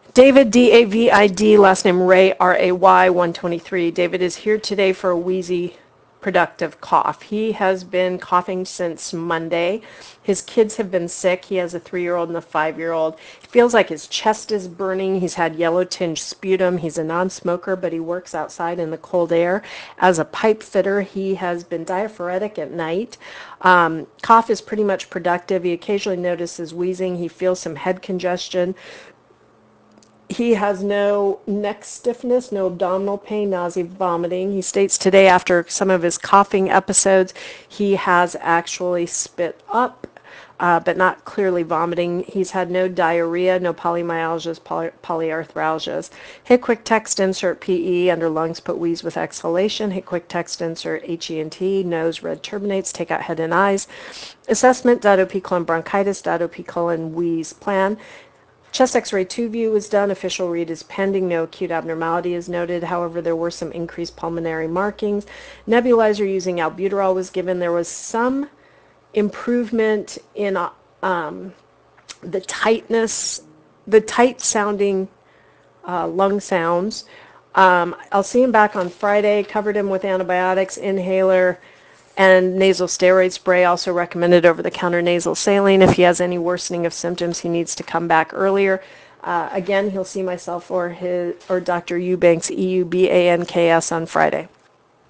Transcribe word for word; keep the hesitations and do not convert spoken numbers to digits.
David, D A V I D, last name Ray, R A Y, one twenty-three. David is here today for a wheezy, productive cough. He has been coughing since Monday. His kids have been sick. He has a three-year-old and a five-year-old. He feels like his chest is burning. He's had yellow-tinged sputum. He's a non-smoker, but he works outside in the cold air. As a pipe fitter, he has been diaphoretic at night. Um, cough is pretty much productive. He occasionally notices wheezing. He feels some head congestion. He has no neck stiffness, no abdominal pain, nausea, vomiting. He states today after some of his coughing episodes, he has actually spit up, uh, but not clearly vomiting. He's had no diarrhea, no polymyalgias, poly- polyarthralgias. Hit quick text insert P E under lungs, put wheeze with exhalation. Hit quick text insert H E N T, nose, red terminates, take out head and eyes. Assessment, Dido-P colon bronchitis, Dido-P colon wheeze plan. Chest X-ray two view was done. Official read is pending. No acute abnormality is noted. However, there were some increased pulmonary markings. Nebulizer using albuterol was given. There was some improvement in uh, um, the tightness, the tight sounding uh, lung sounds. Um, I'll see him back on Friday. Covered him with antibiotics, inhaler, and nasal steroid spray. Also recommended over-the-counter nasal saline. If he has any worsening of symptoms, he needs to come back earlier. Uh, again, he'll see myself or his or Doctor Eubanks, E U B A N K S, on Friday.